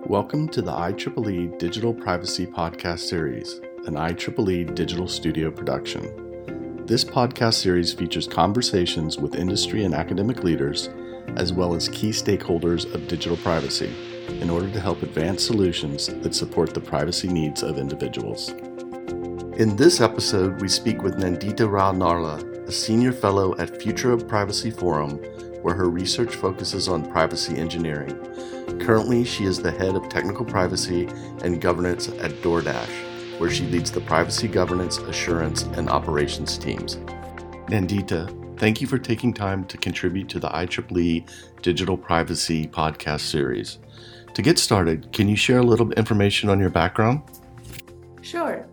Welcome to the IEEE Digital Privacy Podcast Series, an IEEE Digital Studio production. This podcast series features conversations with industry and academic leaders, as well as key stakeholders of digital privacy, in order to help advance solutions that support the privacy needs of individuals. In this episode, we speak with Nandita Rao Narla, a senior fellow at Future of Privacy Forum, where her research focuses on privacy engineering. Currently, she is the head of technical privacy and governance at DoorDash, where she leads the privacy governance, assurance, and operations teams. Nandita, thank you for taking time to contribute to the IEEE Digital Privacy Podcast Series. To get started, can you share a little information on your background? Sure.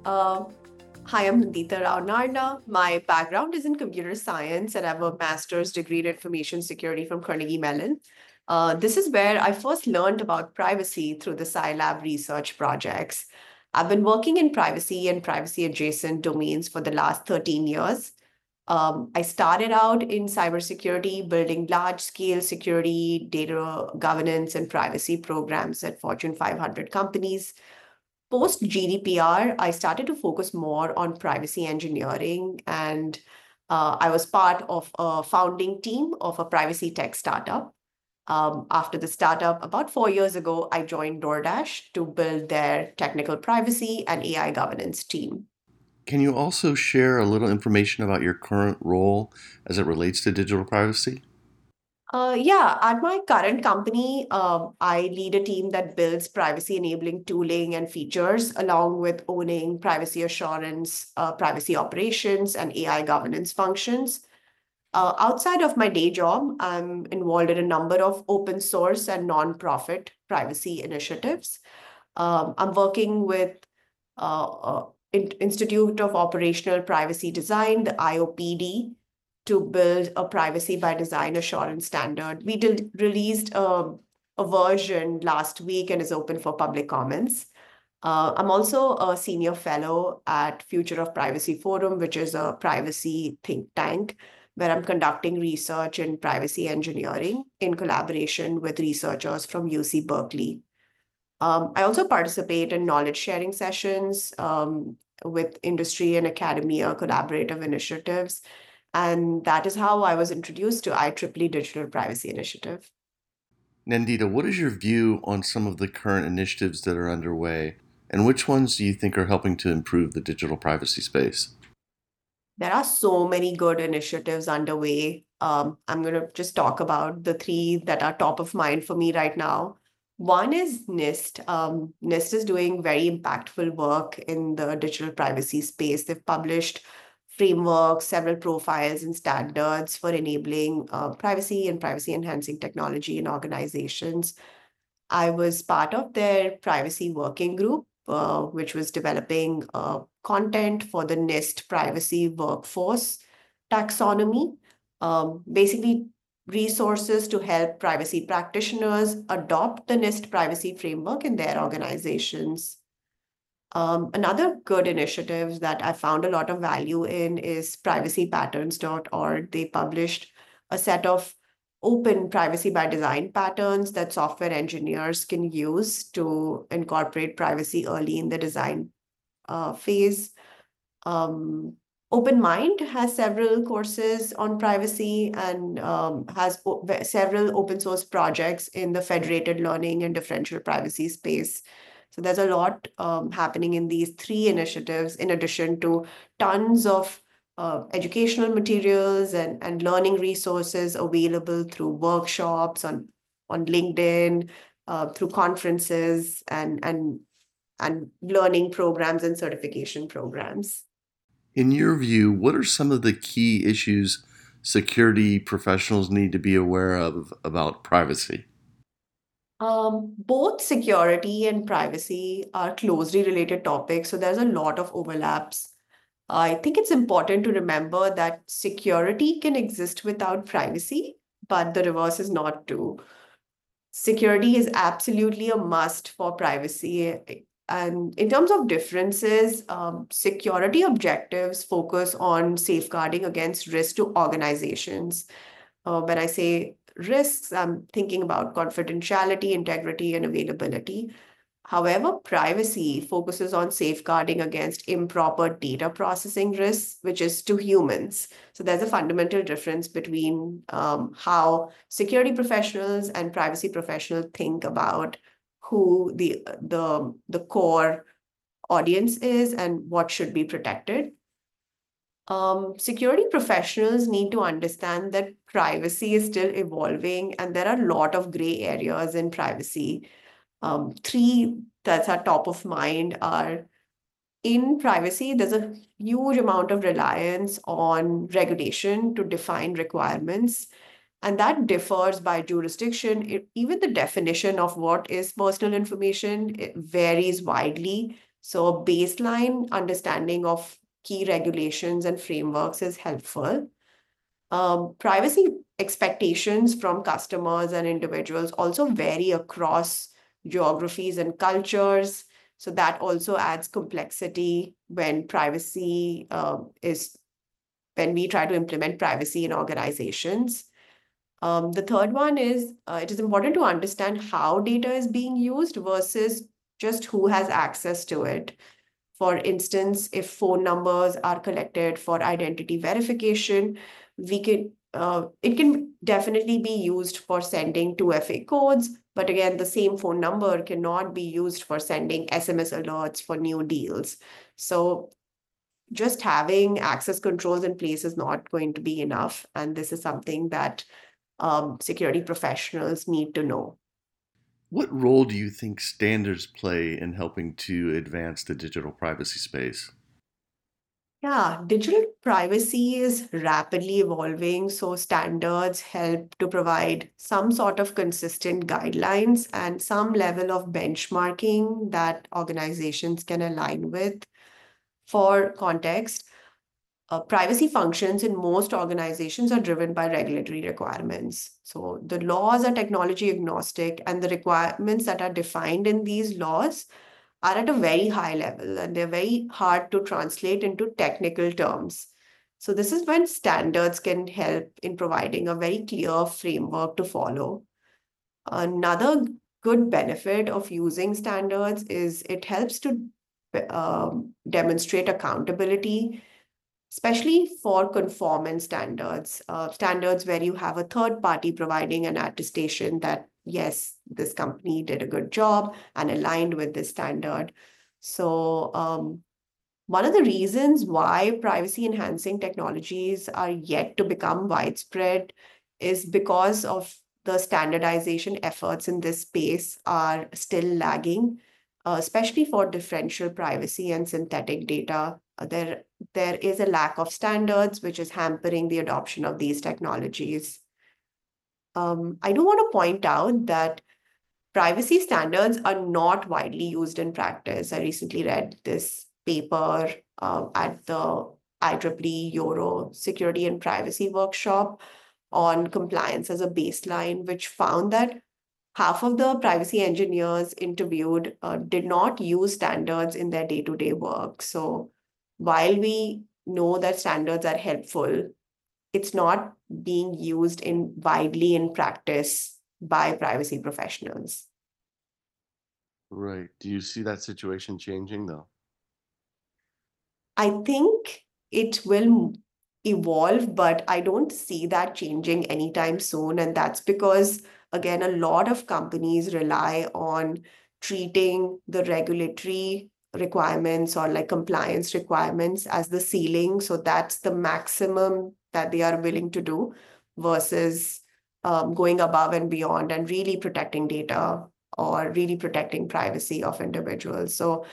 Hi, I'm Nandita Rao Narla. My background is in computer science, and I have a master's degree in information security from Carnegie Mellon. This is where I first learned about privacy through the Scilab research projects. I've been working in privacy and privacy adjacent domains for the last 13 years. I started out in cybersecurity, building large-scale security, data governance, and privacy programs at Fortune 500 companies. Post GDPR, I started to focus more on privacy engineering, and I was part of a founding team of a privacy tech startup. After the startup, about 4 years ago, I joined DoorDash to build their technical privacy and AI governance team. Can you also share a little information about your current role as it relates to digital privacy? Yeah, at my current company, I lead a team that builds privacy enabling tooling and features, along with owning privacy assurance, privacy operations, and AI governance functions. Outside of my day job, I'm involved in a number of open source and nonprofit privacy initiatives. I'm working with Institute of Operational Privacy Design, the IOPD, to build a privacy by design assurance standard. We released a version last week and is open for public comments. I'm also a senior fellow at Future of Privacy Forum, which is a privacy think tank, where I'm conducting research in privacy engineering in collaboration with researchers from UC Berkeley. I also participate in knowledge sharing sessions with industry and academia collaborative initiatives. And that is how I was introduced to IEEE Digital Privacy Initiative. Nandita, what is your view on some of the current initiatives that are underway, and which ones do you think are helping to improve the digital privacy space? There are so many good initiatives underway. I'm going to just talk about the three that are top of mind for me right now. One is NIST. NIST is doing very impactful work in the digital privacy space. They've published frameworks, several profiles, and standards for enabling privacy and privacy enhancing technology in organizations. I was part of their privacy working group, which was developing content for the NIST privacy workforce taxonomy, basically resources to help privacy practitioners adopt the NIST privacy framework in their organizations. Another good initiative that I found a lot of value in is privacypatterns.org. They published a set of open privacy by design patterns that software engineers can use to incorporate privacy early in the design phase. OpenMind has several courses on privacy and has several open source projects in the federated learning and differential privacy space. So there's a lot happening in these three initiatives, in addition to tons of educational materials and learning resources available through workshops on LinkedIn, through conferences and learning programs and certification programs. In your view, what are some of the key issues security professionals need to be aware of about privacy? Both security and privacy are closely related topics, so there's a lot of overlaps. I think it's important to remember that security can exist without privacy, but the reverse is not true. Security is absolutely a must for privacy. And in terms of differences, security objectives focus on safeguarding against risk to organizations. When I say risks. I'm thinking about confidentiality, integrity, and availability. However, privacy focuses on safeguarding against improper data processing risks, which is to humans. So there's a fundamental difference between how security professionals and privacy professionals think about who the core audience is and what should be protected. Security professionals need to understand that privacy is still evolving and there are a lot of gray areas in privacy. Three that's are top of mind are in privacy, there's a huge amount of reliance on regulation to define requirements, and that differs by jurisdiction. Even the definition of what is personal information, it varies widely. So, a baseline understanding of key regulations and frameworks is helpful. Privacy expectations from customers and individuals also vary across geographies and cultures. So that also adds complexity when when we try to implement privacy in organizations. The third one is it is important to understand how data is being used versus just who has access to it. For instance, if phone numbers are collected for identity verification, it can definitely be used for sending 2FA codes, but again, the same phone number cannot be used for sending SMS alerts for new deals. So just having access controls in place is not going to be enough, and this is something that security professionals need to know. What role do you think standards play in helping to advance the digital privacy space? Yeah, digital privacy is rapidly evolving, so standards help to provide some sort of consistent guidelines and some level of benchmarking that organizations can align with. For context, privacy functions in most organizations are driven by regulatory requirements. So the laws are technology agnostic, and the requirements that are defined in these laws are at a very high level and they're very hard to translate into technical terms. So, this is when standards can help in providing a very clear framework to follow. Another good benefit of using standards is it helps to demonstrate accountability, especially for conformance standards, standards where you have a third party providing an attestation that, yes, this company did a good job and aligned with this standard. So, one of the reasons why privacy enhancing technologies are yet to become widespread is because of the standardization efforts in this space are still lagging, especially for differential privacy and synthetic data. There is a lack of standards, which is hampering the adoption of these technologies. I do want to point out that privacy standards are not widely used in practice. I recently read this paper at the IEEE Euro Security and Privacy Workshop on compliance as a baseline, which found that half of the privacy engineers interviewed did not use standards in their day-to-day work. So while we know that standards are helpful, it's not being used widely in practice by privacy professionals. Right. Do you see that situation changing though? I think it will evolve, but I don't see that changing anytime soon. And that's because, again, a lot of companies rely on treating the regulatory requirements or like compliance requirements as the ceiling. So that's the maximum that they are willing to do versus going above and beyond and really protecting data or really protecting privacy of individuals. So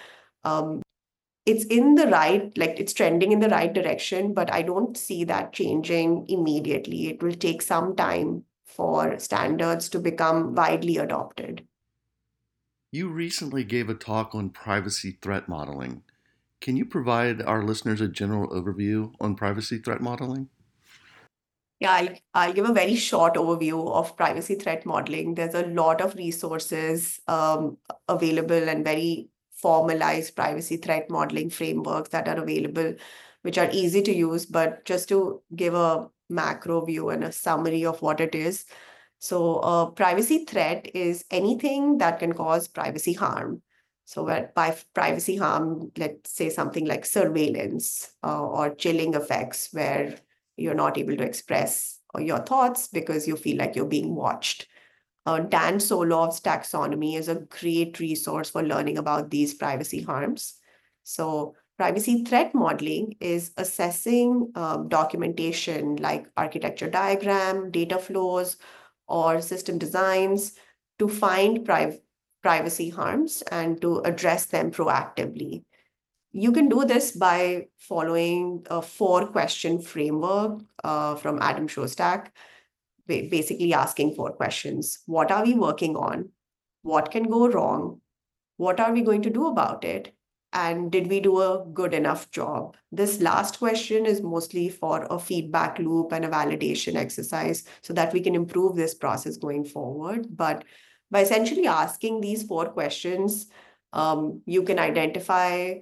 it's trending in the right direction, but I don't see that changing immediately. It will take some time for standards to become widely adopted. You recently gave a talk on privacy threat modeling. Can you provide our listeners a general overview on privacy threat modeling? Yeah, I'll give a very short overview of privacy threat modeling. There's a lot of resources available and very formalized privacy threat modeling frameworks that are available, which are easy to use. But just to give a macro view and a summary of what it is, So a privacy threat is anything that can cause privacy harm. So by privacy harm, let's say something like surveillance or chilling effects where you're not able to express your thoughts because you feel like you're being watched. Dan Solove's taxonomy is a great resource for learning about these privacy harms. So privacy threat modeling is assessing documentation like architecture diagram, data flows, or system designs to find privacy harms and to address them proactively. You can do this by following a 4-question framework from Adam Shostak, basically asking 4 questions. What are we working on? What can go wrong? What are we going to do about it? And did we do a good enough job? This last question is mostly for a feedback loop and a validation exercise so that we can improve this process going forward. But by essentially asking these 4 questions, you can identify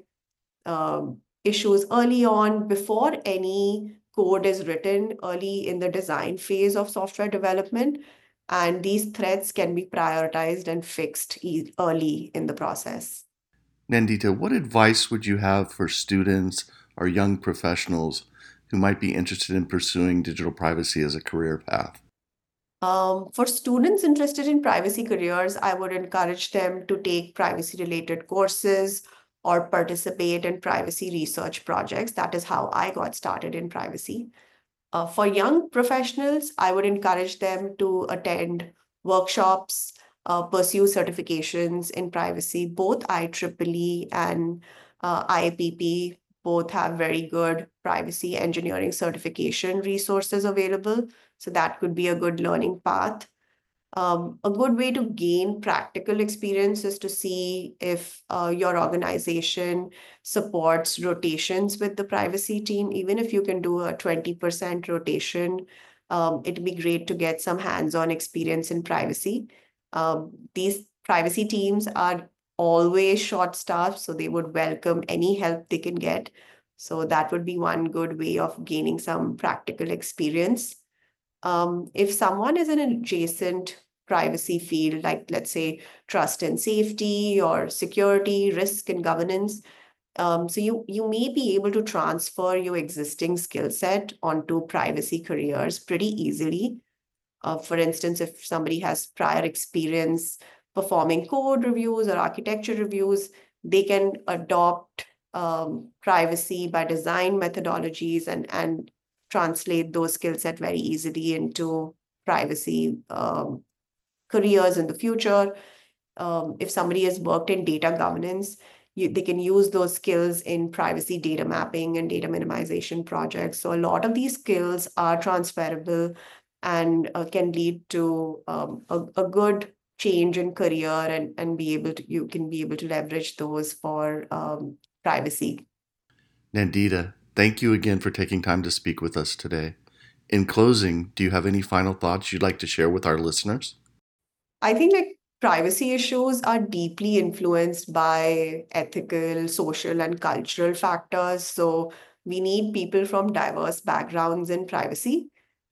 issues early on before any code is written early in the design phase of software development. And these threats can be prioritized and fixed early in the process. Nandita, what advice would you have for students or young professionals who might be interested in pursuing digital privacy as a career path? For students interested in privacy careers, I would encourage them to take privacy-related courses or participate in privacy research projects. That is how I got started in privacy. For young professionals, I would encourage them to attend workshops, pursue certifications in privacy. Both IEEE and IAPP both have very good privacy engineering certification resources available. So that could be a good learning path. A good way to gain practical experience is to see if your organization supports rotations with the privacy team. Even if you can do a 20% rotation, it'd be great to get some hands-on experience in privacy. These privacy teams are always short-staffed, so they would welcome any help they can get. So that would be one good way of gaining some practical experience. If someone is in an adjacent privacy field, like let's say trust and safety or security, risk and governance, so you may be able to transfer your existing skill set onto privacy careers pretty easily. For instance, if somebody has prior experience performing code reviews or architecture reviews, they can adopt privacy by design methodologies and translate those skill set very easily into privacy careers in the future. If somebody has worked in data governance, they can use those skills in privacy data mapping and data minimization projects. So a lot of these skills are transferable and can lead to a good change in career and you can be able to leverage those for privacy. Nandita, thank you again for taking time to speak with us today. In closing, do you have any final thoughts you'd like to share with our listeners? I think privacy issues are deeply influenced by ethical, social, and cultural factors. So we need people from diverse backgrounds in privacy.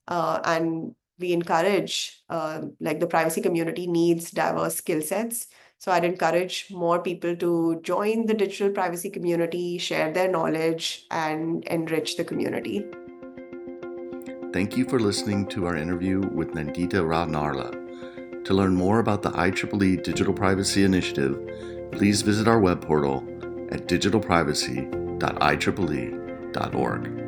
And we encourage, the privacy community needs diverse skill sets. So I'd encourage more people to join the digital privacy community, share their knowledge, and enrich the community. Thank you for listening to our interview with Nandita Rao Narla. To learn more about the IEEE Digital Privacy Initiative, please visit our web portal at digitalprivacy.ieee.org.